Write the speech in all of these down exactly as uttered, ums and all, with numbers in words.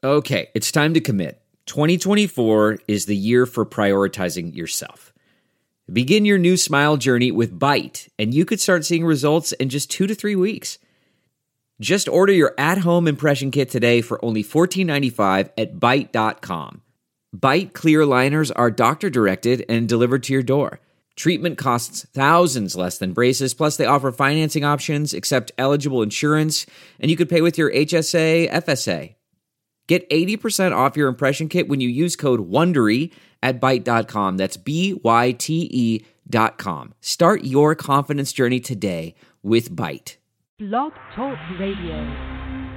Okay, it's time to commit. twenty twenty-four is the year for prioritizing yourself. Begin your new smile journey with Byte, and you could start seeing results in just two to three weeks. Just order your at-home impression kit today for only fourteen ninety-five at byte dot com. Byte clear aligners are doctor-directed and delivered to your door. Treatment costs thousands less than braces, plus they offer financing options, accept eligible insurance, and you could pay with your H S A, F S A. Get eighty percent off your impression kit when you use code WONDERY at byte dot com. That's B Y T E dot com. Start your confidence journey today with Byte. Blog Talk Radio.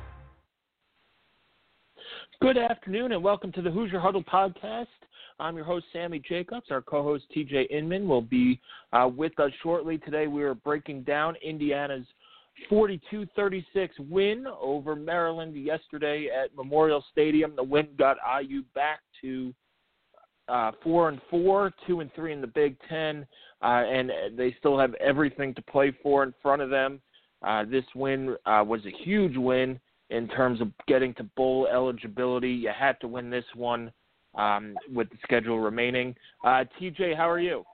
Good afternoon and welcome to the Hoosier Huddle podcast. I'm your host, Sammy Jacobs. Our co-host, T J Inman, will be uh, with us shortly. Today we are breaking down Indiana's forty-two thirty-six win over Maryland yesterday at Memorial Stadium. The win got I U back to uh, four and four, two and three in the Big Ten, uh, and they still have everything to play for in front of them. Uh, this win uh, was a huge win in terms of getting to bowl eligibility. You had to win this one um, with the schedule remaining. Uh, T J, how are you?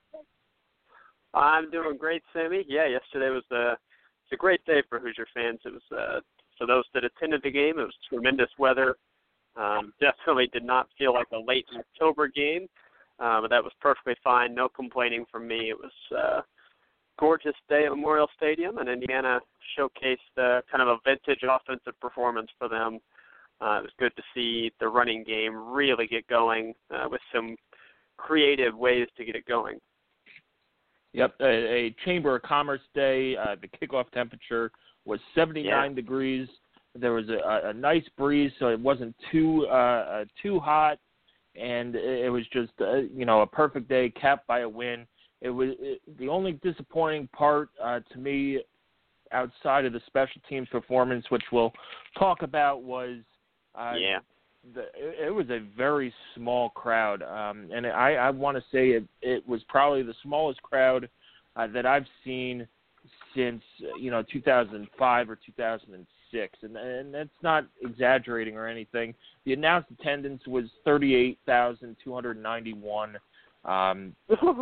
I'm doing great, Sammy. Yeah, yesterday was a It's a great day for Hoosier fans. It was uh, for those that attended the game. It was tremendous weather. Um, definitely did not feel like a late October game, uh, but that was perfectly fine. No complaining from me. It was a gorgeous day at Memorial Stadium, and Indiana showcased uh, kind of a vintage offensive performance for them. Uh, it was good to see the running game really get going uh, with some creative ways to get it going. Yep, a, a Chamber of Commerce day. Uh, the kickoff temperature was seventy-nine yeah. degrees. There was a, a nice breeze, so it wasn't too uh, too hot, and it was just uh, you know a perfect day, capped by a win. It was it, the only disappointing part uh, to me, outside of the special teams performance, which we'll talk about, was uh, yeah. The, it, it was a very small crowd, um, and I, I want to say it, it was probably the smallest crowd uh, that I've seen since you know two thousand five or two thousand six, and, and that's not exaggerating or anything. The announced attendance was thirty-eight thousand two hundred ninety-one. Um,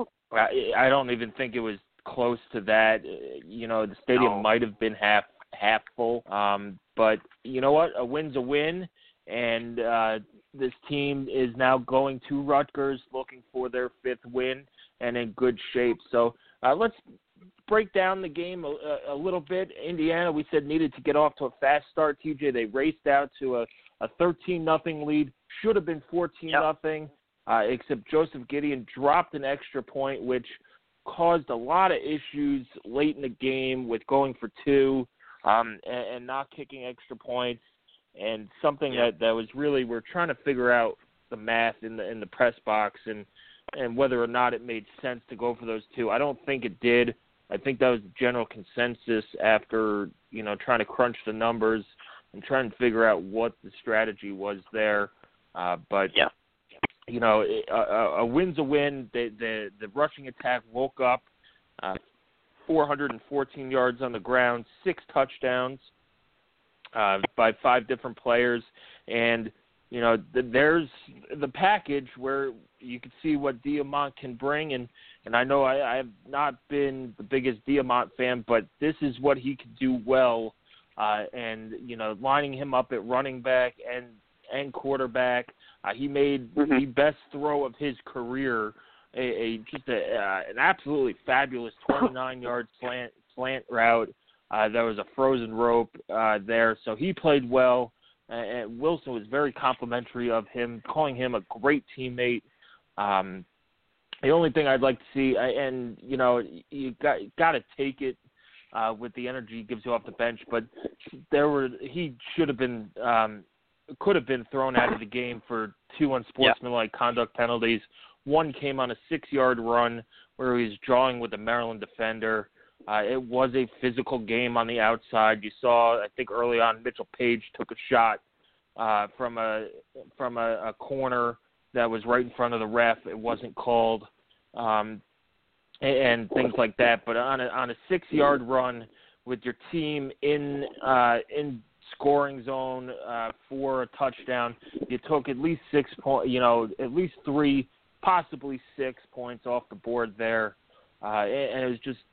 I, I don't even think it was close to that. You know, the stadium no. might have been half half full, um, but you know what? A win's a win. And uh, this team is now going to Rutgers looking for their fifth win and in good shape. So uh, let's break down the game a, a little bit. Indiana, we said, needed to get off to a fast start. T J, they raced out to a, a thirteen nothing lead. Should have been fourteen nothing, yep. uh, except Joseph Gideon dropped an extra point, which caused a lot of issues late in the game with going for two um, and, and not kicking extra points. And something yeah. that, that was really, we're trying to figure out the math in the in the press box and, and whether or not it made sense to go for those two. I don't think it did. I think that was the general consensus after, you know, trying to crunch the numbers and trying to figure out what the strategy was there. Uh, but, yeah. you know, a, a win's a win. The, the, the rushing attack woke up, uh, four hundred fourteen yards on the ground, six touchdowns. Uh, by five different players, and you know the, there's the package where you can see what Diamont can bring, and, and I know I, I have not been the biggest Diamont fan, but this is what he can do well, uh, and you know lining him up at running back and and quarterback, uh, he made mm-hmm. the best throw of his career, a, a just a, uh, an absolutely fabulous twenty-nine yard slant slant route. Uh, there was a frozen rope uh, there, so he played well. Uh, and Wilson was very complimentary of him, calling him a great teammate. Um, the only thing I'd like to see, and you know, you got got to take it uh, with the energy he gives you off the bench, but there were he should have been, um, could have been thrown out of the game for two unsportsmanlike yeah. conduct penalties. One came on a six-yard run where he was drawing with the Maryland defender. Uh, it was a physical game on the outside. You saw, I think early on, Mitchell Page took a shot uh, from a from a, a corner that was right in front of the ref. It wasn't called, um, and, and things like that. But on a on a six-yard run with your team in uh, in scoring zone uh, for a touchdown. You took at least six point, you know, at least three, possibly six points off the board there, uh, and it was just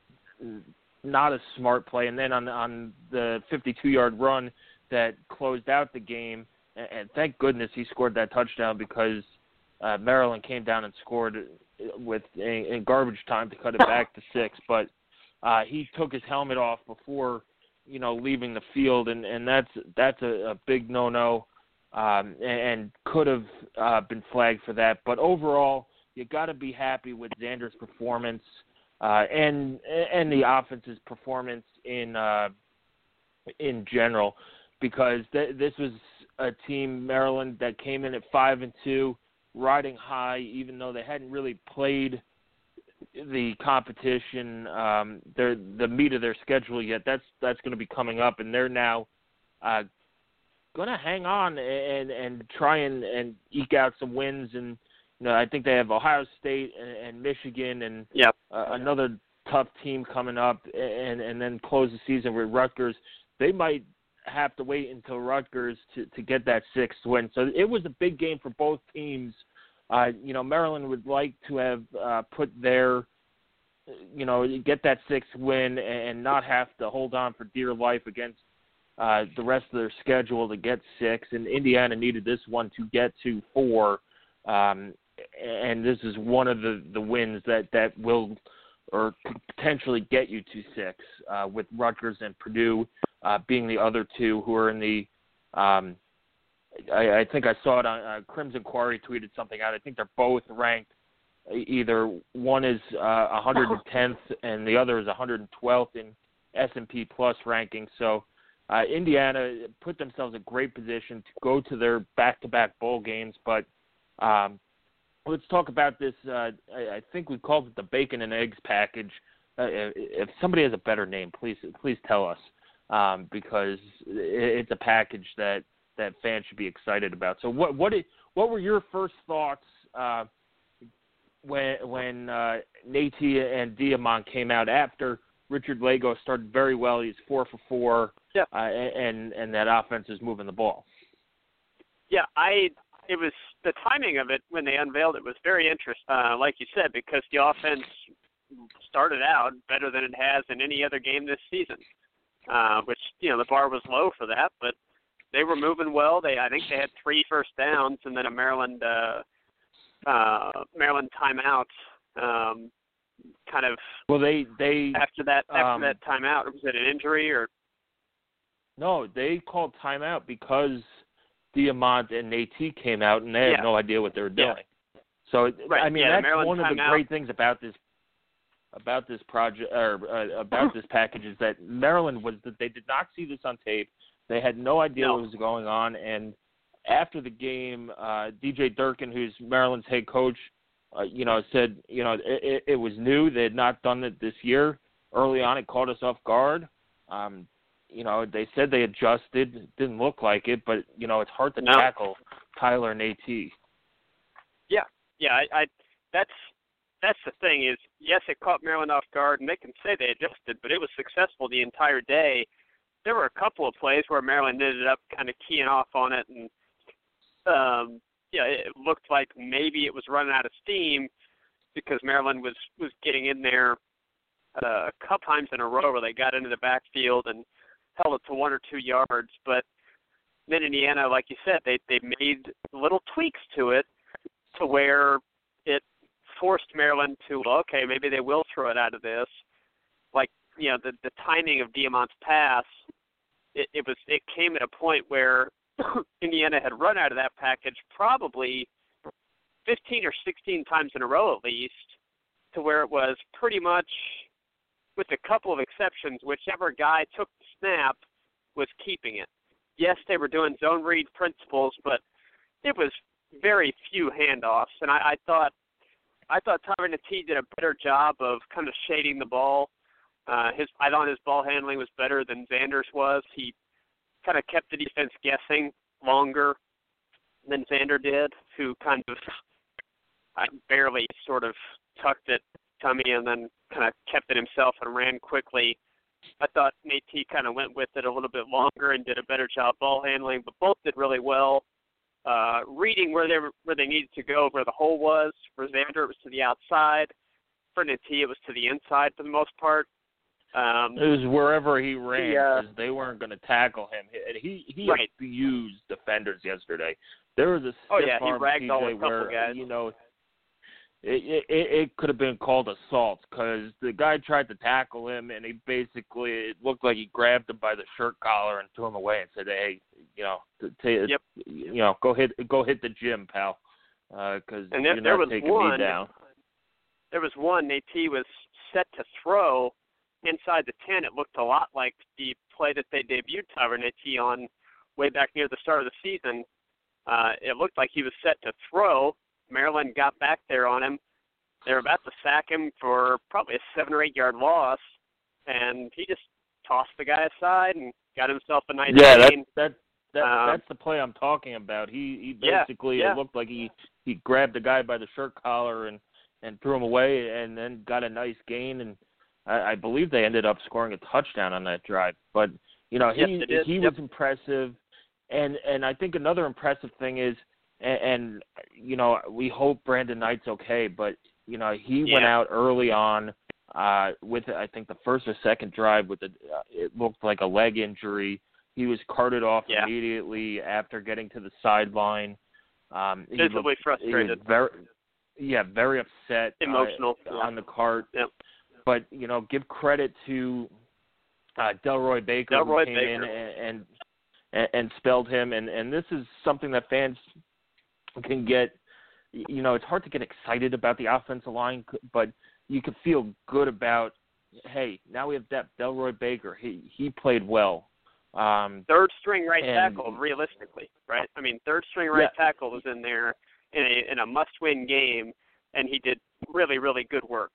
not a smart play. And then on on the fifty-two-yard run that closed out the game, and, and thank goodness he scored that touchdown because uh, Maryland came down and scored with a, a garbage time to cut it back to six. But uh, he took his helmet off before, you know, leaving the field, and, and that's that's a, a big no-no, um, and, and could have uh, been flagged for that. But overall, you got to be happy with Xander's performance uh, and and the offense's performance in uh, in general, because th- this was a team, Maryland, that came in at five and two, riding high, even though they hadn't really played the competition, um, their the meat of their schedule yet. That's that's going to be coming up, and they're now uh, going to hang on and and try and, and eke out some wins. And you know, I think they have Ohio State and, and Michigan and yep. uh, another tough team coming up, and and then close the season with Rutgers. They might have to wait until Rutgers to, to get that sixth win. So it was a big game for both teams. Uh, you know, Maryland would like to have uh, put their, you know, get that sixth win and not have to hold on for dear life against uh, the rest of their schedule to get six. And Indiana needed this one to get to four. Um, and this is one of the, the wins that, that will or could potentially get you to six, uh, with Rutgers and Purdue uh, being the other two who are in the um, – I, I think I saw it on uh, Crimson Quarry tweeted something out. I think they're both ranked. Either one is uh, one hundred tenth and the other is one hundred twelfth in S and P Plus ranking. So uh, Indiana put themselves in great position to go to their back-to-back bowl games. But um, let's talk about this. Uh, I, I think we called it the bacon and eggs package. Uh, if somebody has a better name, please please tell us, um, because it's a package that that fans should be excited about. So what what did, what were your first thoughts uh, when when uh, Nate and Diamont came out after Richard Lago started very well? He's four for four, yeah. uh, and and that offense is moving the ball. Yeah, I it was the timing of it when they unveiled it was very interesting, uh, like you said, because the offense started out better than it has in any other game this season, uh, which, you know, the bar was low for that, but they were moving well. They, I think they had three first downs and then a Maryland, uh, uh, Maryland timeout. Um, kind of. Well, they they after that after um, that timeout, was it an injury or? No, they called timeout because Diamont and Nate came out and they had yeah. no idea what they were doing. Yeah. So right. I mean, yeah, that's one of the timeout. great things about this about this project or uh, about this package is that Maryland was that they did not see this on tape. They had no idea no. what was going on, and after the game, uh, D J Durkin, who's Maryland's head coach, uh, you know, said, you know, it, it was new. They had not done it this year. Early on, it caught us off guard. Um, you know, they said they adjusted. It didn't look like it, but, you know, it's hard to no. tackle Tyler and AT. Yeah, yeah, I, I that's that's the thing is, yes, it caught Maryland off guard, and they can say they adjusted, but it was successful the entire day. There were a couple of plays where Maryland ended up kind of keying off on it, and um, yeah, it looked like maybe it was running out of steam because Maryland was, was getting in there uh, a couple times in a row where they got into the backfield and held it to one or two yards. But then Indiana, like you said, they they made little tweaks to it to where it forced Maryland to, well, okay, maybe they will throw it out of this. Like, you know, the, the timing of Diamant's pass, it, it was it came at a point where Indiana had run out of that package probably fifteen or sixteen times in a row at least, to where it was pretty much, with a couple of exceptions, whichever guy took the snap was keeping it. Yes, they were doing zone read principles, but it was very few handoffs, and I, I thought I thought Tyler Nate did a better job of kind of shading the ball. Uh, his I thought his ball handling was better than Xander's was. He kind of kept the defense guessing longer than Xander did, who kind of I barely sort of tucked it tummy and then kind of kept it himself and ran quickly. I thought Nate T kind of went with it a little bit longer and did a better job ball handling, but both did really well. Uh, reading where they were, where they needed to go, where the hole was. For Xander, it was to the outside. For Nate T, it was to the inside for the most part. Um, it was wherever he ran because uh, they weren't going to tackle him. And he he right. abused defenders yesterday. There was a stiff oh, yeah, he arm ragged T J all a couple where guys. you know it, it it could have been called assault because the guy tried to tackle him and he basically it looked like he grabbed him by the shirt collar and threw him away and said, "Hey, you know, t- t- yep. you know, go hit go hit the gym, pal, because uh, there, you're there not was taking one, me down." There was one. Nate T was set to throw inside the ten. It looked a lot like the play that they debuted Tyler Nate T on way back near the start of the season. Uh, it looked like he was set to throw. Maryland got back there on him. They were about to sack him for probably a seven or eight yard loss, and he just tossed the guy aside and got himself a nice yeah, gain. that that, that um, that's the play I'm talking about. He he yeah, basically yeah. it looked like he he grabbed the guy by the shirt collar and and threw him away, and then got a nice gain, and I, I believe they ended up scoring a touchdown on that drive. But you know, he yes, he yep. was impressive, and and I think another impressive thing is, and, and you know, we hope Brandon Knight's okay, but you know, he yeah. went out early on uh, with I think the first or second drive with the uh, it looked like a leg injury. He was carted off yeah. immediately after getting to the sideline. Um, he Visibly looked, frustrated. He was very, yeah, very upset. Emotional. Uh, yeah. on the cart. Yep. But, you know, give credit to uh, Delroy Baker Delroy who came Baker. in and, and and spelled him. And, and this is something that fans can get, you know, it's hard to get excited about the offensive line, but you can feel good about, hey, now we have depth. Delroy Baker, he, he played well. Um, third string right and, tackle, realistically, right? I mean, third string right yeah. tackle was in there in a in a must-win game, and he did really, really good work.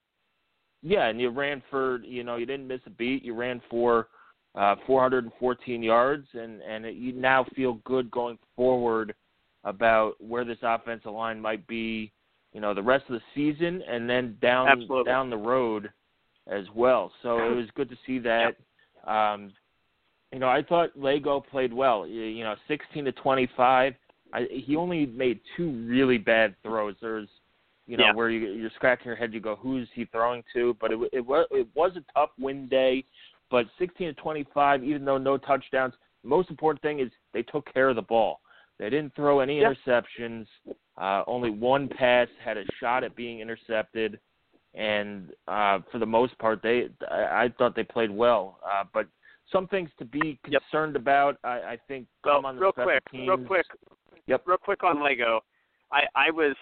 Yeah, and you ran for, you know, you didn't miss a beat. You ran for uh, four hundred fourteen yards, and, and it, you now feel good going forward about where this offensive line might be, you know, the rest of the season and then down Absolutely. down the road as well. So it was good to see that. Yep. Um, you know, I thought Lego played well. You, you know, sixteen to twenty-five. I, he only made two really bad throws. There's, you know, yeah. where you, you're scratching your head. You go, who's he throwing to? But it, it was it was a tough win day. But sixteen to twenty-five, even though no touchdowns, the most important thing is they took care of the ball. They didn't throw any yep. interceptions. Uh, only one pass had a shot at being intercepted, and uh, for the most part, they I, I thought they played well. Uh, but some things to be concerned yep. about, I, I think, well, come on the real special quick, teams. real quick, yep. real quick on Lego. I, I was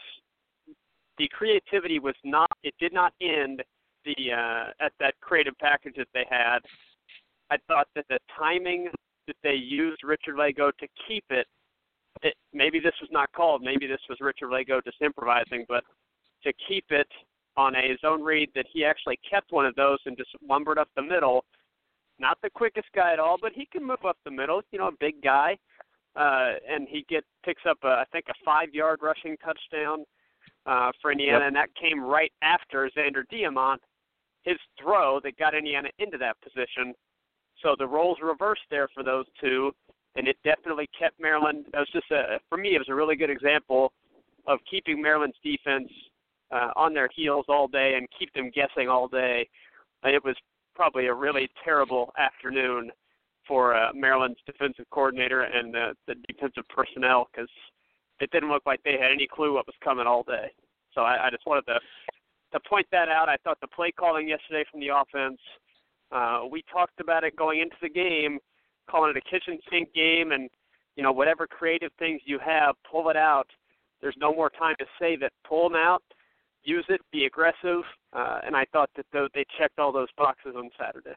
the creativity was not. It did not end the uh, at that creative package that they had. I thought that the timing that they used Richard Lego to keep it. It, maybe this was not called. Maybe this was Richard Lego just improvising, but to keep it on a zone read that he actually kept one of those and just lumbered up the middle. Not the quickest guy at all, but he can move up the middle. You know, a big guy, uh, and he get picks up a, I think a five-yard rushing touchdown uh, for Indiana, yep. and that came right after Xander Diamont, his throw that got Indiana into that position. So the roles reversed there for those two. And it definitely kept Maryland. That was just a, for me, it was a really good example of keeping Maryland's defense uh, on their heels all day and keep them guessing all day. It was probably a really terrible afternoon for uh, Maryland's defensive coordinator and uh, the defensive personnel because it didn't look like they had any clue what was coming all day. So I, I just wanted to to point that out. I thought the play calling yesterday from the offense, uh, we talked about it going into the game, calling it a kitchen sink game, and you know whatever creative things you have, pull it out. There's no more time to save it. Pull them out, use it, be aggressive, uh, and I thought that th- they checked all those boxes on Saturday.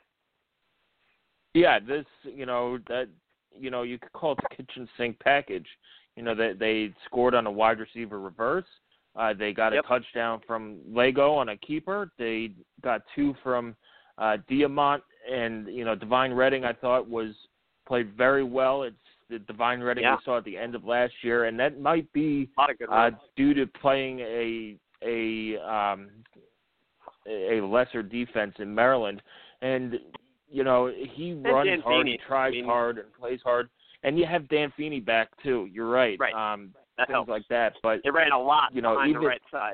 Yeah, this you know that you know you could call it the kitchen sink package. You know they they scored on a wide receiver reverse. Uh, they got yep. a touchdown from Lego on a keeper. They got two from uh, Diamont, and you know Divine Redding I thought was played very well. It's the Divine Redding yeah. we saw at the end of last year, and that might be uh, due to playing a a um, a lesser defense in Maryland. And you know, he runs Dan hard, Feeney. he tries I mean, hard, and plays hard. And you have Dan Feeney back, too. You're right. Right. Um, that things helps. like that. But They ran a lot you know, behind even, the right side.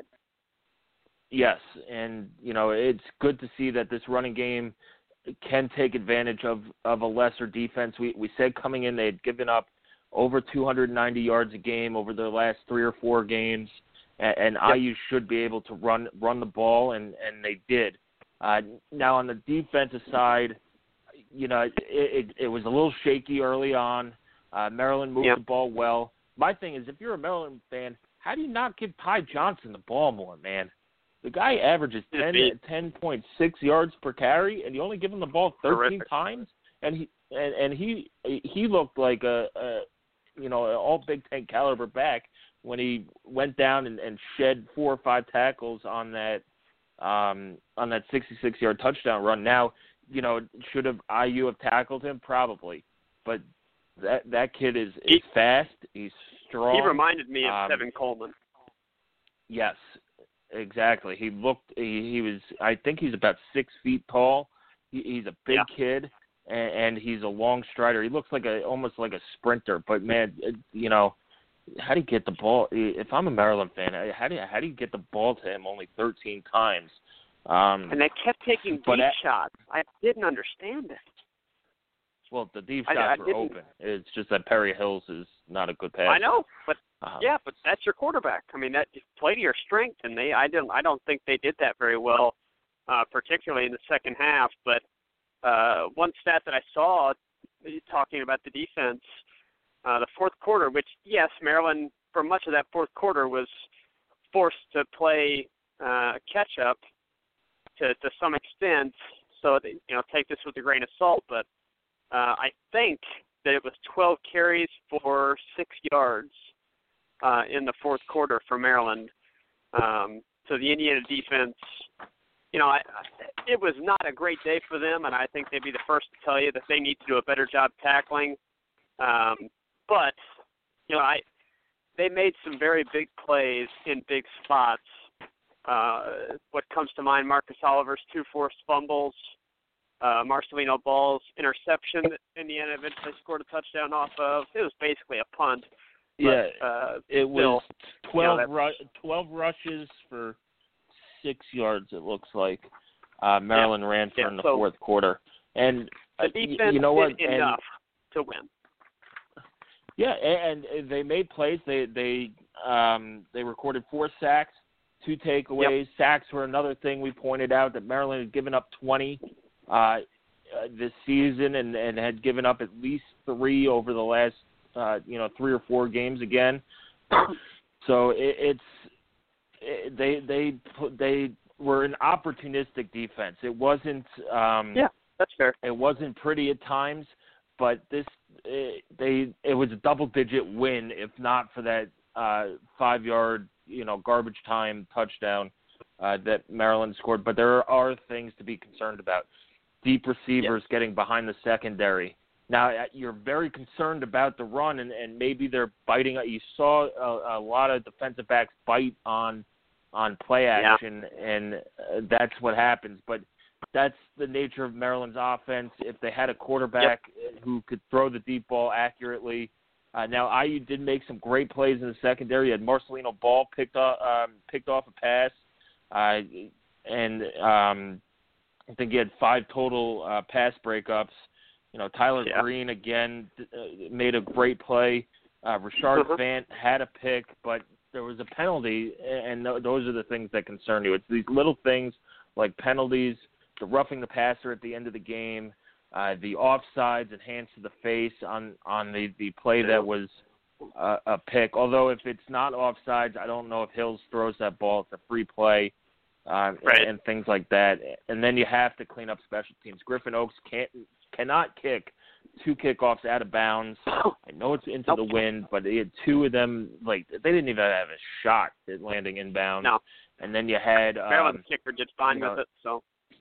Yes, and, you know, it's good to see that this running game can take advantage of, of a lesser defense. We we said coming in they had given up over two hundred ninety yards a game over their last three or four games, and, and yep. I U should be able to run run the ball, and, and they did. Uh, now, on the defensive side, you know, it, it, it was a little shaky early on. Uh, Maryland moved yep. the ball well. My thing is, if you're a Maryland fan, how do you not give Ty Johnson the ball more, man? The guy averages ten point six yards per carry, and you only give him the ball thirteen Terrific. times, and he and, and he he looked like a, a you know an all Big Ten caliber back when he went down and, and shed four or five tackles on that um, on that sixty-six yard touchdown run. Now, you know, should have I U have tackled him? Probably, but that that kid is, is fast. He's strong. He reminded me of um, Tevin Coleman. Yes. Exactly. He looked. He, he was. I think he's about six feet tall. He, he's a big yeah. kid, and, and he's a long strider. He looks like a almost like a sprinter. But man, you know, how do you get the ball? If I'm a Maryland fan, how do you how do you get the ball to him only thirteen times? Um, and they kept taking deep at, shots. I didn't understand it. Well, the deep I, shots I were didn't. open. It's just that Perry Hills is not a good passer. I know, but um, yeah, but that's your quarterback. I mean, that play to your strength, and they I didn't I don't think they did that very well, uh, particularly in the second half. But uh, one stat that I saw talking about the defense, uh, the fourth quarter, which yes, Maryland for much of that fourth quarter was forced to play uh, catch up to to some extent. So they, you know, take this with a grain of salt, but uh, I think that it was twelve carries for six yards uh, in the fourth quarter for Maryland. Um, so the Indiana defense, you know, I, I, it was not a great day for them, and I think they'd be the first to tell you that they need to do a better job tackling. Um, but, you know, I they made some very big plays in big spots. Uh, what comes to mind, Marcus Oliver's two forced fumbles, uh, Marcelino Ball's interception that Indiana eventually scored a touchdown off of. It was basically a punt. Yeah, but, uh, it was still, twelve, you know, ru- twelve rushes for six yards, it looks like. Uh, Maryland yeah, ran for yeah, in the so fourth quarter. And the uh, defense you know what? did And, enough to win. Yeah, and, and they made plays. They they um, they recorded four sacks, two takeaways. Yep. Sacks were another thing we pointed out that Maryland had given up twenty uh, this season, and, and had given up at least three over the last uh, you know three or four games again. So it, it's it, they they they were an opportunistic defense. It wasn't um, yeah, that's fair. It wasn't pretty at times, but this it, they it was a double digit win if not for that uh, five yard you know garbage time touchdown uh, that Maryland scored. But there are things to be concerned about. Deep receivers yes. getting behind the secondary. Now you're very concerned about the run, and, and maybe they're biting. You saw a, a lot of defensive backs bite on on play action, yeah. and uh, that's what happens. But that's the nature of Maryland's offense. If they had a quarterback yep. who could throw the deep ball accurately. Uh, now, I U did make some great plays in the secondary. You had Marcelino Ball picked off, um, picked off a pass, uh, and um, I think he had five total uh, pass breakups. You know, Tyler yeah. Green, again, uh, made a great play. Uh, Rashard uh-huh. Fant had a pick, but there was a penalty, and th- those are the things that concern you. It's these little things like penalties, the roughing the passer at the end of the game, uh, the offsides and hands to the face on, on the, the play that was uh, a pick. Although if it's not offsides, I don't know if Hills throws that ball. It's a free play. Uh, right. and, and things like that. And then you have to clean up special teams. Griffin Oaks can't cannot kick two kickoffs out of bounds. I know it's into nope. the wind, but they had two of them, like, they didn't even have a shot at landing inbound. No. And then you had um, Maryland's kicker did fine you know, with it, so.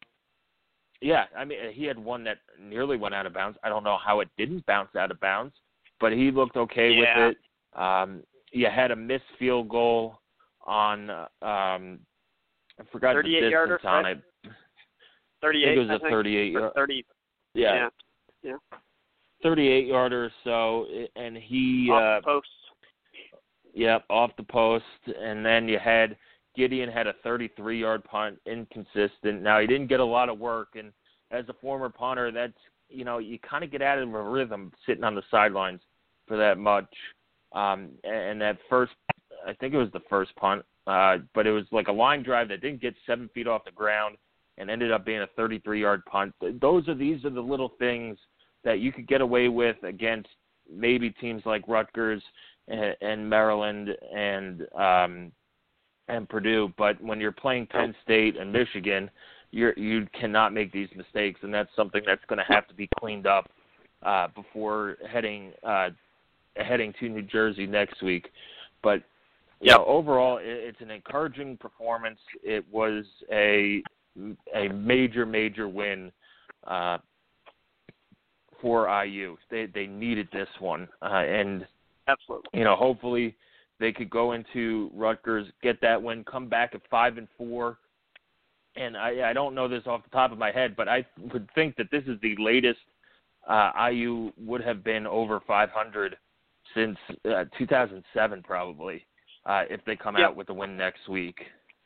Yeah, I mean, he had one that nearly went out of bounds. I don't know how it didn't bounce out of bounds, but he looked okay yeah. with it. Um, you had a missed field goal on um, – I forgot the distance yarder, on right? it. thirty-eight, I think it was a thirty-eight. or thirty. Yeah. Yeah. yeah. thirty-eight yarder or so, and he off uh, the post. Yep, off the post, and then you had Gideon had a thirty-three yard punt, inconsistent. Now he didn't get a lot of work, and as a former punter, that's you know you kind of get out of a rhythm sitting on the sidelines for that much. Um, and that first, I think it was the first punt, uh, but it was like a line drive that didn't get seven feet off the ground and ended up being a thirty-three yard punt. Those are these are the little things that you could get away with against maybe teams like Rutgers and, and Maryland and um, and Purdue. But when you're playing Penn State and Michigan, you're, you cannot make these mistakes, and that's something that's going to have to be cleaned up uh, before heading uh, heading to New Jersey next week. But you yep. know, overall, it, it's an encouraging performance. It was a a major, major win uh, for I U. They they needed this one, uh, and absolutely, you know, hopefully they could go into Rutgers, get that win, come back at five and four. And I, I don't know this off the top of my head, but I would think that this is the latest uh, I U would have been over five hundred since uh, two thousand seven, probably, uh, if they come yep. out with a win next week.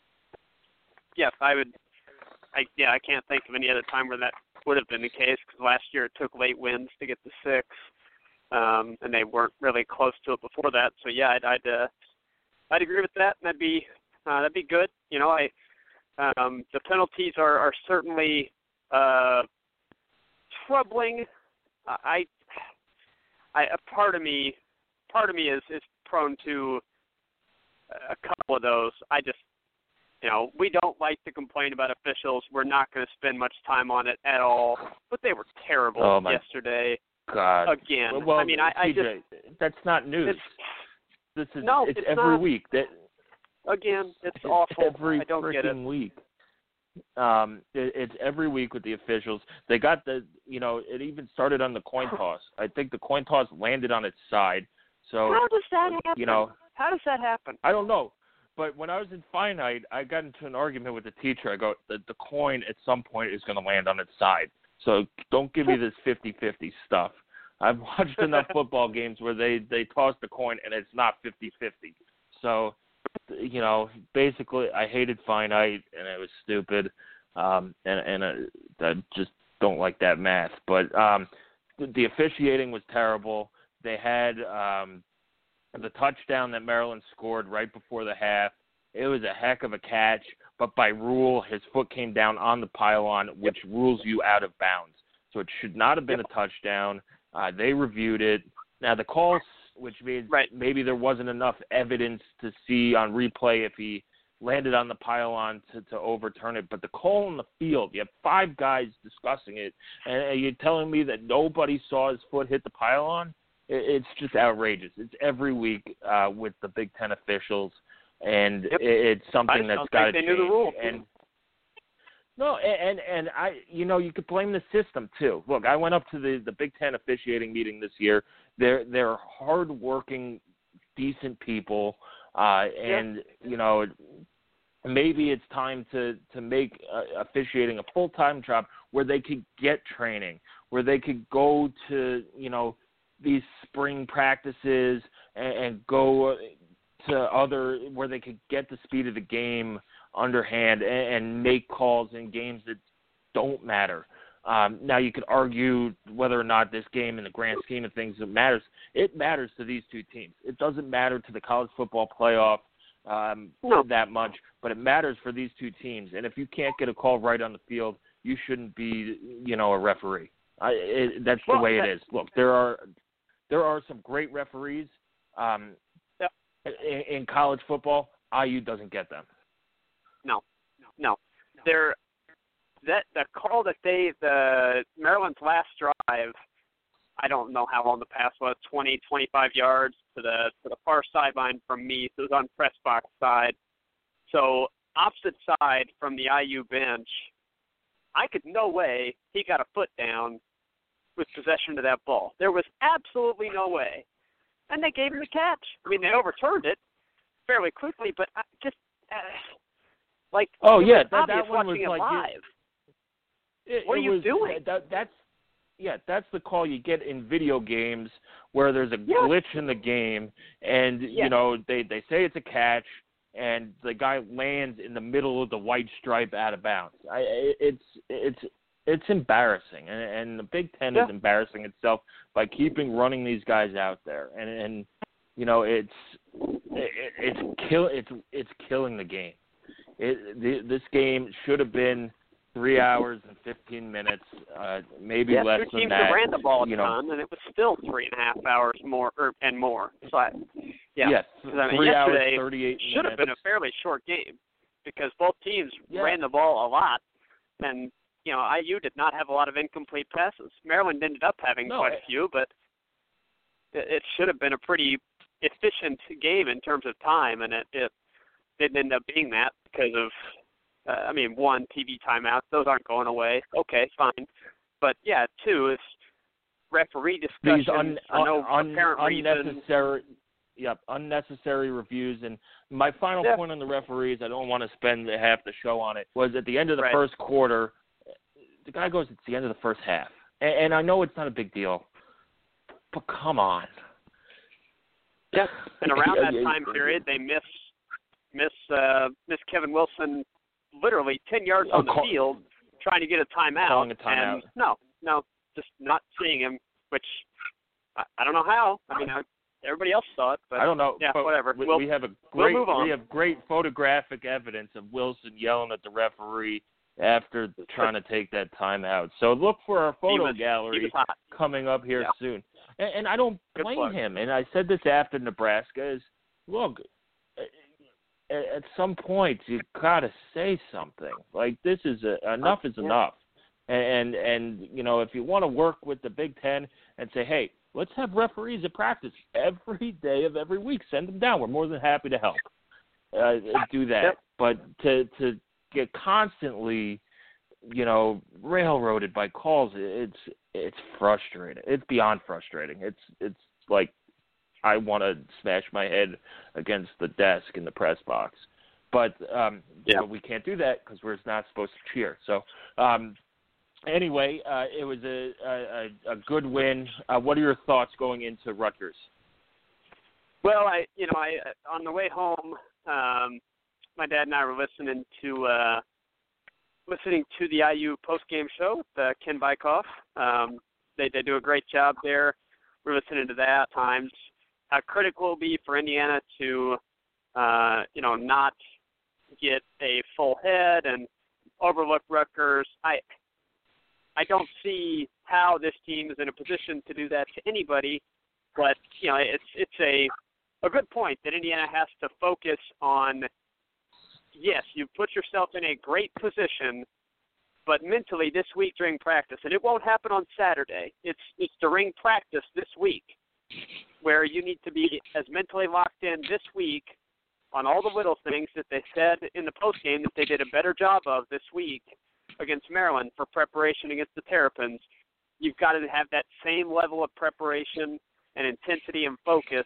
Yes, I would. I, yeah, I can't think of any other time where that would have been the case, because last year it took late wins to get to six, um, and they weren't really close to it before that. So yeah, I'd I'd, uh, I'd agree with that. That'd be uh, that'd be good. You know, I um, the penalties are are certainly uh, troubling. I, I a part of me, part of me is is prone to a couple of those. I just. You know, we don't like to complain about officials. We're not going to spend much time on it at all. But they were terrible oh my yesterday. God. Again. Well, I mean, I, I T J, just that's not news. This is no, it's, it's every not. week. That again, it's, it's awful. Every I don't get it. week. Um, it, it's every week with the officials. They got the, you know, it even started on the coin toss. I think the coin toss landed on its side. So how does that happen? You know, how does that happen? I don't know. But when I was in finite, I got into an argument with the teacher. I go, the, the coin at some point is going to land on its side. So don't give me this fifty-fifty stuff. I've watched enough football games where they, they toss the coin and it's not fifty-fifty. So, you know, basically I hated finite and it was stupid. Um, and and I, I just don't like that math. But um, the, the officiating was terrible. They had um, – the touchdown that Maryland scored right before the half, it was a heck of a catch, but by rule, his foot came down on the pylon, which rules you out of bounds. So it should not have been a touchdown. Uh, they reviewed it. Now, the calls, which means right. maybe there wasn't enough evidence to see on replay if he landed on the pylon to, to overturn it, but the call on the field, you have five guys discussing it, and you're telling me that nobody saw his foot hit the pylon? It's just outrageous. It's every week uh, with the Big Ten officials, and yep. it's something that's got to change. They knew the rule. And no, and and I, you know, you could blame the system too. Look, I went up to the, the Big Ten officiating meeting this year. They're they're hardworking, decent people, uh, and yeah. you know, maybe it's time to to make uh, officiating a full time job where they could get training, where they could go to you know. these spring practices and, and go to other where they could get the speed of the game underhand and, and make calls in games that don't matter. Um, now you could argue whether or not this game in the grand scheme of things it matters. It matters to these two teams. It doesn't matter to the college football playoff um, no. that much, but it matters for these two teams. And if you can't get a call right on the field, you shouldn't be, you know, a referee. I, it, that's the well, way that, it is. Look, there are There are some great referees um, yep. in, in college football. I U doesn't get them. No, no. They're that the call that they the Maryland's last drive. I don't know how long the pass was. twenty, twenty-five yards to the to the far sideline from me. So it was on press box side. So opposite side from the I U bench. I could no way he got a foot down with possession of that ball. There was absolutely no way. And they gave him the catch. I mean, they overturned it fairly quickly, but I just, uh, like, oh, yeah, that, that one was watching like, it live. It, what it are you was, doing? That, that's, yeah, that's the call you get in video games where there's a yeah. glitch in the game, and yeah. you know they they say it's a catch, and the guy lands in the middle of the white stripe out of bounds. I, it's it's it's embarrassing, and, and the Big Ten yeah. is embarrassing itself by keeping running these guys out there, and and you know it's it, it's kill it's it's killing the game. It, the, this game should have been three hours and fifteen minutes, uh, maybe yeah, less two than teams that. that ran the ball a you know, ton, and it was still three and a half hours more or, and more. So, I, yeah, yes, I mean, three hours yesterday thirty-eight should minutes. have been a fairly short game because both teams yeah. ran the ball a lot, and you know I U did not have a lot of incomplete passes. Maryland ended up having no, quite a few, but it, it should have been a pretty efficient game in terms of time, and it, it didn't end up being that because of. Uh, I mean, one, T V timeouts. Those aren't going away. Okay, fine. But, yeah, two, it's referee discussions These un, for no un, apparent unnecessary, reason. Yep, unnecessary reviews. And my final yeah. point on the referees, I don't want to spend half the show on it, was at the end of the right. first quarter, the guy goes, it's the end of the first half. And, and I know it's not a big deal, but come on. Yeah, and around that time period, they miss, miss, uh, miss Kevin Wilson literally ten yards on the call, field trying to get a timeout. Calling a timeout. And no, no, just not seeing him, which I, I don't know how. I mean, I, everybody else saw it, but I don't know. Yeah, but whatever. We, we'll, we have a great we'll move on. we have great photographic evidence of Wilson yelling at the referee after trying to take that timeout. So look for our photo was, gallery coming up here yeah. soon. And, and I don't Good blame plug. him. And I said this after Nebraska is, look, at some point you gotta say something. Like this is a, enough is yeah. enough. And, and and you know if you want to work with the Big Ten and say, hey, let's have referees at practice every day of every week. Send them down. We're more than happy to help. Uh, do that. Yep. But to to get constantly, you know, railroaded by calls, it's it's frustrating. It's beyond frustrating. It's it's like I want to smash my head against the desk in the press box. But um, yeah. but we can't do that because we're not supposed to cheer. So um, anyway, uh, it was a, a, a good win. Uh, what are your thoughts going into Rutgers? Well, I you know I on the way home, um, my dad and I were listening to uh, listening to the I U postgame show with uh, Ken Bykoff. Um, they they do a great job there. We're listening to that at times. How critical it will be for Indiana to, uh, you know, not get a full head and overlook Rutgers. I, I don't see how this team is in a position to do that to anybody, but you know, it's it's a a good point that Indiana has to focus on. Yes, you put yourself in a great position, but mentally this week during practice, and it won't happen on Saturday. It's it's during practice this week, where you need to be as mentally locked in this week on all the little things that they said in the postgame that they did a better job of this week against Maryland for preparation against the Terrapins. You've got to have that same level of preparation and intensity and focus,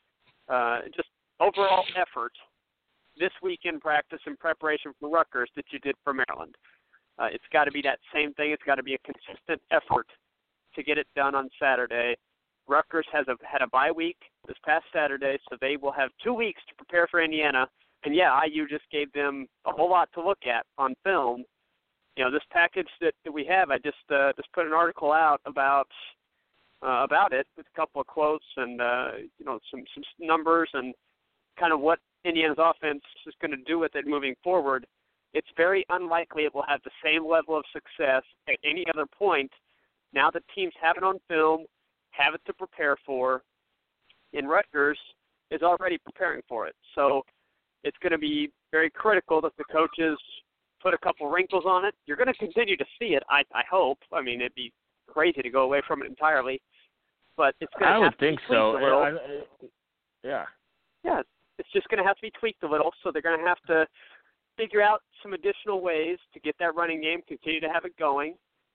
uh, just overall effort this week in practice and preparation for Rutgers that you did for Maryland. Uh, it's got to be that same thing. It's got to be a consistent effort to get it done on Saturday. Rutgers has a, had a bye week this past Saturday, so they will have two weeks to prepare for Indiana. And, yeah, I U just gave them a whole lot to look at on film. You know, this package that, that we have, I just uh, just put an article out about uh, about it with a couple of quotes and, uh, you know, some, some numbers and kind of what Indiana's offense is going to do with it moving forward. It's very unlikely it will have the same level of success at any other point now that teams have it on film, have it to prepare for, and Rutgers is already preparing for it. So it's going to be very critical that the coaches put a couple wrinkles on it. You're going to continue to see it, I, I hope. I mean, it'd be crazy to go away from it entirely. But it's going to I have would to think be tweaked so. a little. I, I, yeah. Yeah, it's just going to have to be tweaked a little. So they're going to have to figure out some additional ways to get that running game, continue to have it going.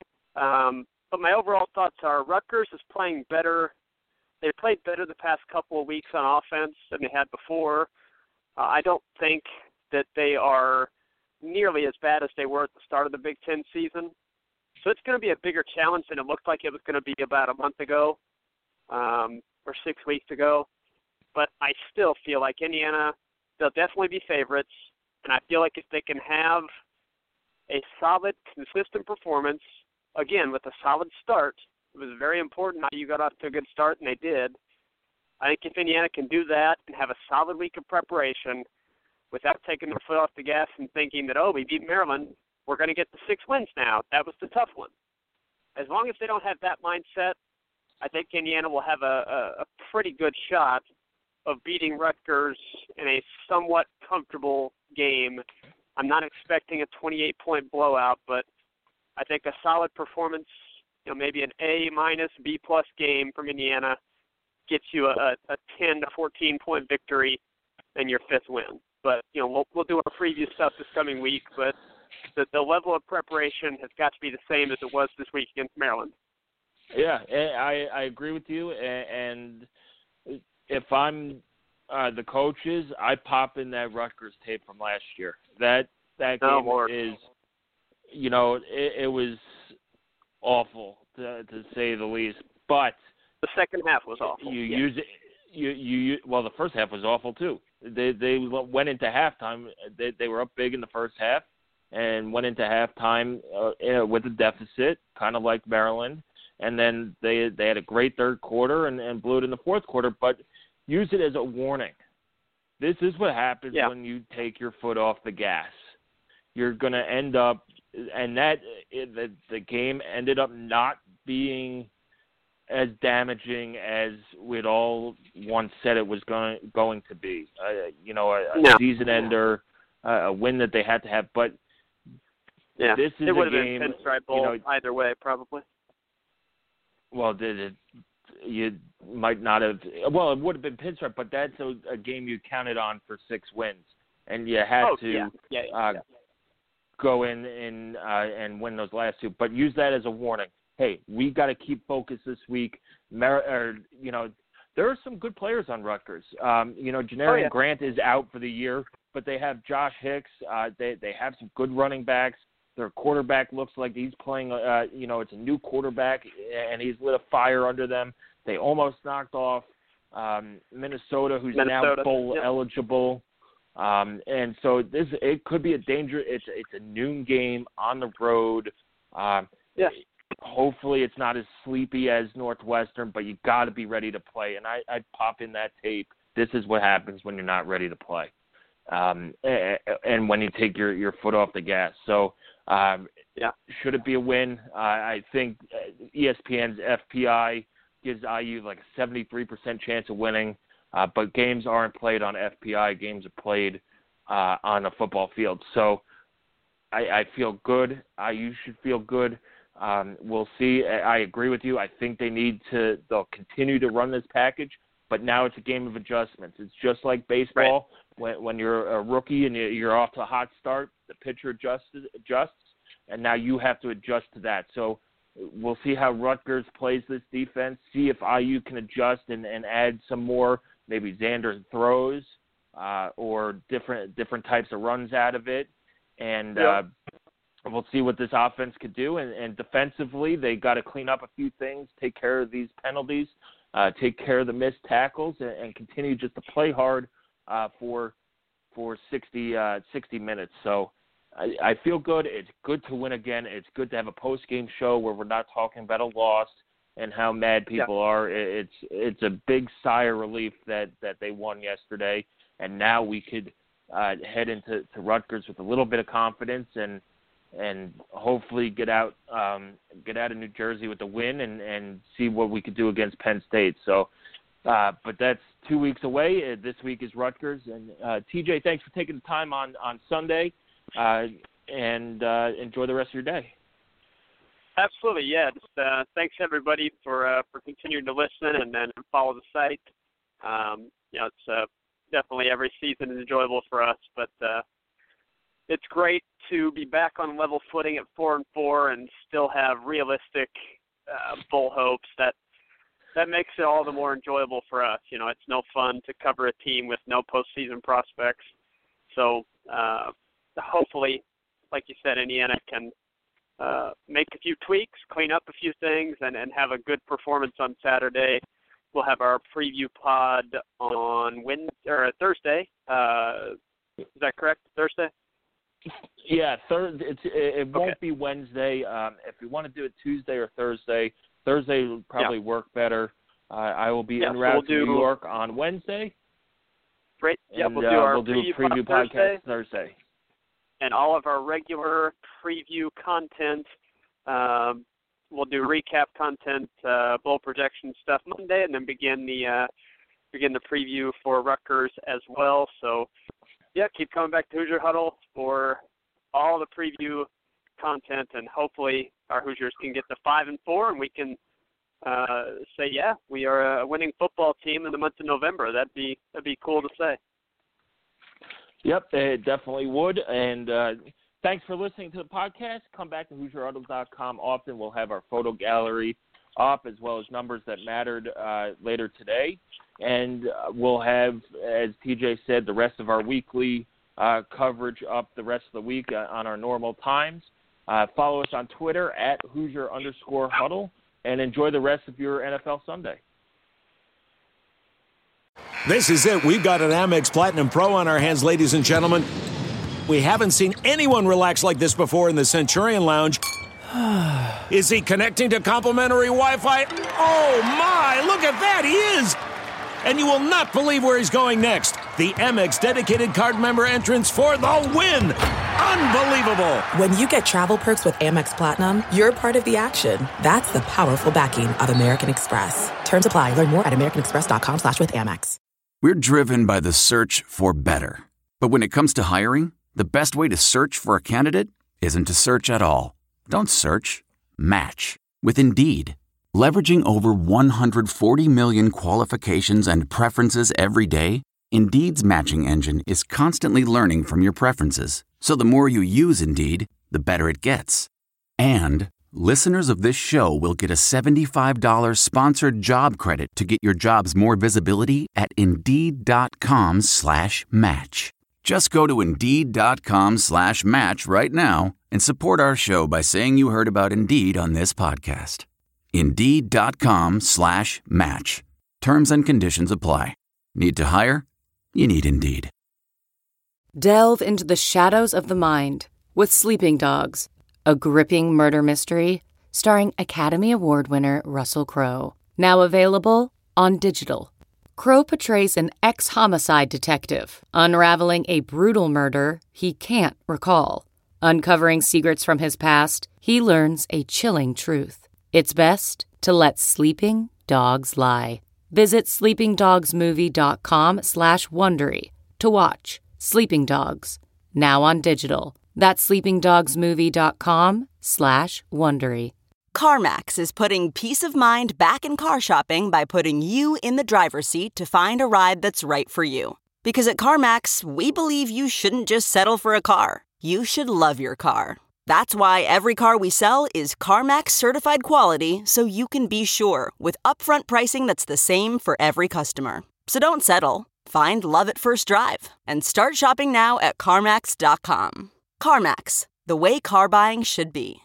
Um, but my overall thoughts are Rutgers is playing better. They played better the past couple of weeks on offense than they had before. Uh, I don't think that they are nearly as bad as they were at the start of the Big Ten season. So it's going to be a bigger challenge than it looked like it was going to be about a month ago um, or six weeks ago. But I still feel like Indiana, they'll definitely be favorites. And I feel like if they can have a solid, consistent performance, again, with a solid start, it was very important how you got off to a good start, and they did. I think if Indiana can do that and have a solid week of preparation without taking their foot off the gas and thinking that, oh, we beat Maryland, we're going to get the six wins now. That was the tough one. As long as they don't have that mindset, I think Indiana will have a, a, a pretty good shot of beating Rutgers in a somewhat comfortable game. I'm not expecting a twenty-eight point blowout, but I think a solid performance, you know, maybe an A minus, B plus game from Indiana gets you a, a ten to fourteen point victory and your fifth win. But, you know, we'll, we'll do our preview stuff this coming week, but the, the level of preparation has got to be the same as it was this week against Maryland. Yeah, I, I agree with you. And if I'm uh, the coaches, I pop in that Rutgers tape from last year. That that game oh, is, you know, it, it was awful to, to say the least. But the second half was awful. You yeah. use it. You you well, the first half was awful too. They they went into halftime. They they were up big in the first half, and went into halftime uh, with a deficit, kind of like Maryland. And then they they had a great third quarter and, and blew it in the fourth quarter. But use it as a warning. This is what happens yeah. when you take your foot off the gas. You're going to end up, and that the the game ended up not being as damaging as we'd all once said it was going going to be. Uh, you know, a, a no. season ender, uh, a win that they had to have. But yeah. this is it would a have game. been Pinstripe Bowl you know, either way, probably. Well, did it? You might not have. Well, it would have been Pinstripe, but that's a, a game you counted on for six wins, and you had oh, to yeah. Yeah, yeah, uh, yeah. go in and uh, and win those last two. But use that as a warning. Hey, we got to keep focus this week. Mer- or, you know, there are some good players on Rutgers. Um, you know, Janarian oh, yeah. Grant is out for the year, but they have Josh Hicks. Uh, they they have some good running backs. Their quarterback looks like he's playing. Uh, you know, it's a new quarterback, and he's lit a fire under them. They almost knocked off um, Minnesota, who's Minnesota. now bowl yep. eligible. Um, and so this it could be a danger. It's it's a noon game on the road. Um, yeah. Hopefully it's not as sleepy as Northwestern, but you got to be ready to play. And I, I'd pop in that tape. This is what happens when you're not ready to play, um, and, and when you take your, your foot off the gas. So um, yeah. should it be a win? Uh, I think E S P N's F P I gives I U like a seventy-three percent chance of winning, uh, but games aren't played on F P I. Games are played uh, on a football field. So I, I feel good. I U should feel good. Um, we'll see. I agree with you. I think they need to, they'll continue to run this package, but now it's a game of adjustments. It's just like baseball. Right. When, when you're a rookie and you're off to a hot start, the pitcher adjusts, adjusts, and now you have to adjust to that. So we'll see how Rutgers plays this defense, see if I U can adjust and, and add some more, maybe Xander throws uh, or different different types of runs out of it. And yeah. uh, we'll see what this offense could do. And, and defensively, they got to clean up a few things, take care of these penalties, uh, take care of the missed tackles, and, and continue just to play hard uh, for for sixty, uh, sixty minutes. So I, I feel good. It's good to win again. It's good to have a post-game show where we're not talking about a loss and how mad people yeah. are. It's it's a big sigh of relief that, that they won yesterday, and now we could uh, head into to Rutgers with a little bit of confidence and and hopefully get out um, get out of New Jersey with a win and, and see what we could do against Penn State. So, uh, but that's two weeks away. Uh, this week is Rutgers. And uh, T J, thanks for taking the time on, on Sunday, uh, and uh, enjoy the rest of your day. Absolutely, yeah. Just, uh, thanks everybody for uh, for continuing to listen and then follow the site. Um, you know, it's uh, definitely every season is enjoyable for us, but uh, it's great to be back on level footing at four and four and still have realistic uh, bowl hopes. That that makes it all the more enjoyable for us. You know, it's no fun to cover a team with no postseason prospects. So uh, hopefully, like you said, Indiana can uh, make a few tweaks, clean up a few things, and, and have a good performance on Saturday. We'll have our preview pod on Wednesday or Thursday. Uh, is that correct? Thursday? Yeah, third. It's it won't okay. be Wednesday. Um, if you want to do it Tuesday or Thursday, Thursday would probably yeah. work better. Uh, I will be yeah, en route so we'll to do, New York on Wednesday. Great. Yeah, and, we'll do uh, our we'll do preview, a preview pod podcast Thursday, Thursday. and all of our regular preview content. Um, we'll do recap content, uh, bowl projection stuff Monday, and then begin the uh, begin the preview for Rutgers as well. So, yeah, keep coming back to Hoosier Huddle for all the preview content, and hopefully our Hoosiers can get to five and four, and we can uh, say, yeah, we are a winning football team in the month of November. That'd be that'd be cool to say. Yep, it definitely would. And uh, thanks for listening to the podcast. Come back to Hoosier Huddle dot com often. We'll have our photo gallery up as well as numbers that mattered uh, later today. And uh, we'll have, as T J said, the rest of our weekly uh, coverage up the rest of the week uh, on our normal times. Uh, follow us on Twitter at Hoosier underscore Huddle, and enjoy the rest of your N F L Sunday. This is it. We've got an Amex Platinum Pro on our hands, ladies and gentlemen. We haven't seen anyone relax like this before in the Centurion Lounge. Is he connecting to complimentary Wi-Fi? Oh, my. Look at that. He is. And you will not believe where he's going next. The Amex dedicated card member entrance for the win. Unbelievable. When you get travel perks with Amex Platinum, you're part of the action. That's the powerful backing of American Express. Terms apply. Learn more at americanexpress.com slash with Amex. We're driven by the search for better. But when it comes to hiring, the best way to search for a candidate isn't to search at all. Don't search. Match. With Indeed. Leveraging over one hundred forty million qualifications and preferences every day, Indeed's matching engine is constantly learning from your preferences. So the more you use Indeed, the better it gets. And listeners of this show will get a seventy-five dollars sponsored job credit to get your jobs more visibility at Indeed.com slash match. Just go to Indeed.com slash match right now and support our show by saying you heard about Indeed on this podcast. Indeed.com slash match. Terms and conditions apply. Need to hire? You need Indeed. Delve into the shadows of the mind with Sleeping Dogs, a gripping murder mystery starring Academy Award winner Russell Crowe. Now available on digital. Crowe portrays an ex-homicide detective unraveling a brutal murder he can't recall. Uncovering secrets from his past, he learns a chilling truth. It's best to let sleeping dogs lie. Visit sleepingdogsmovie.com slash Wondery to watch Sleeping Dogs, now on digital. That's sleepingdogsmovie.com slash Wondery. CarMax is putting peace of mind back in car shopping by putting you in the driver's seat to find a ride that's right for you. Because at CarMax, we believe you shouldn't just settle for a car. You should love your car. That's why every car we sell is CarMax certified quality, so you can be sure with upfront pricing that's the same for every customer. So don't settle. Find love at first drive and start shopping now at CarMax dot com. CarMax, the way car buying should be.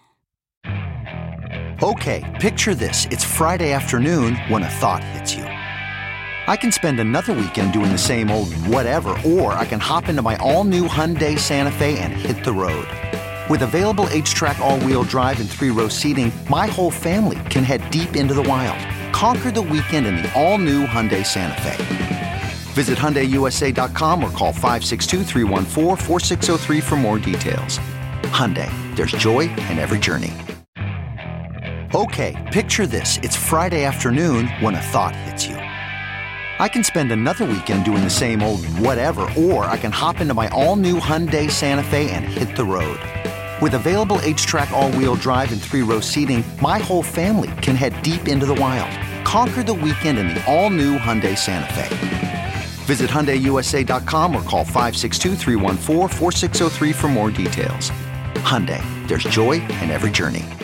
Okay, picture this. It's Friday afternoon when a thought hits you. I can spend another weekend doing the same old whatever, or I can hop into my all-new Hyundai Santa Fe and hit the road. With available H-Track all-wheel drive and three-row seating, my whole family can head deep into the wild. Conquer the weekend in the all-new Hyundai Santa Fe. Visit Hyundai U S A dot com or call five six two, three one four, four six zero three for more details. Hyundai, there's joy in every journey. Okay, picture this. It's Friday afternoon when a thought hits you. I can spend another weekend doing the same old whatever, or I can hop into my all-new Hyundai Santa Fe and hit the road. With available H-Track all-wheel drive and three-row seating, my whole family can head deep into the wild. Conquer the weekend in the all-new Hyundai Santa Fe. Visit Hyundai U S A dot com or call five six two, three one four, four six zero three for more details. Hyundai, there's joy in every journey.